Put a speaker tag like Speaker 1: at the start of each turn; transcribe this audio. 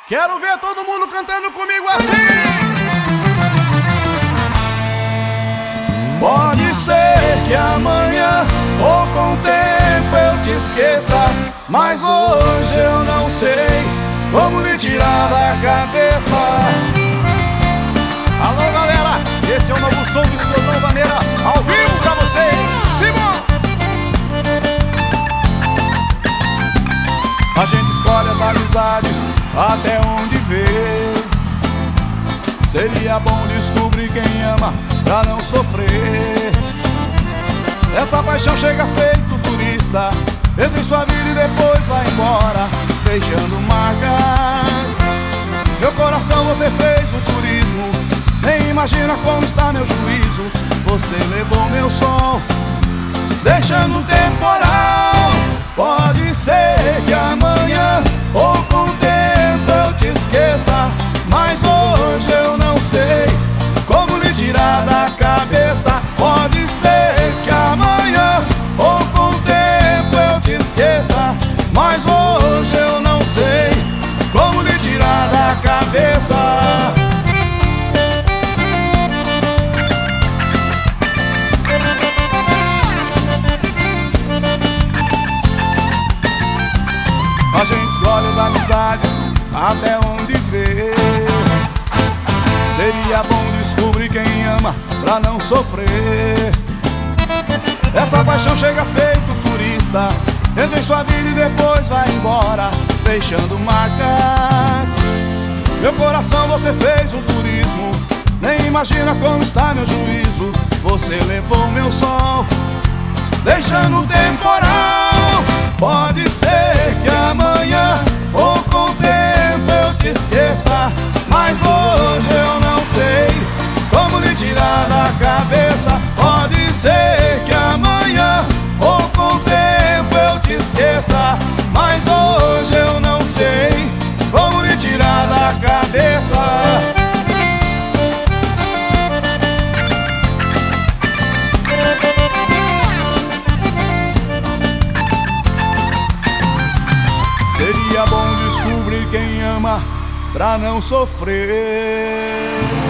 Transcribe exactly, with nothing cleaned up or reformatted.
Speaker 1: Quero ver todo mundo cantando comigo assim. Pode ser que amanhã ou com o tempo eu te esqueça, mas hoje eu não sei como me tirar da cabeça. Alô galera, esse é o novo som do Explosão Vaneira, ao vivo pra vocês. Simão! A gente escolhe as amizades até onde vê. Seria bom descobrir quem ama pra não sofrer. Essa paixão chega feito turista, entra em sua vida e depois vai embora, deixando marcas. Meu coração você fez um turismo, nem imagina como está meu juízo. Você levou meu som, deixando um temporal. Pode ser que amanhã ou com o tempo eu te esqueça, mas hoje eu não sei como lhe tirar da cabeça. Pode ser que amanhã ou com o tempo eu te esqueça, mas hoje eu não sei como lhe tirar da cabeça. A gente escolhe as amizades até onde vê. Seria bom descobrir quem ama pra não sofrer. Essa paixão chega feito turista, entra em sua vida e depois vai embora, deixando marcas. Meu coração você fez um turismo, nem imagina como está meu juízo. Você levou meu som, deixando um temporal. Pode ser que amanhã ou com o tempo eu te esqueça, mas hoje eu não sei como lhe tirar da cabeça. Pode ser que amanhã ou com o tempo eu te esqueça, mas hoje eu não sei como lhe tirar da cabeça. Seria bom descobrir quem ama pra não sofrer.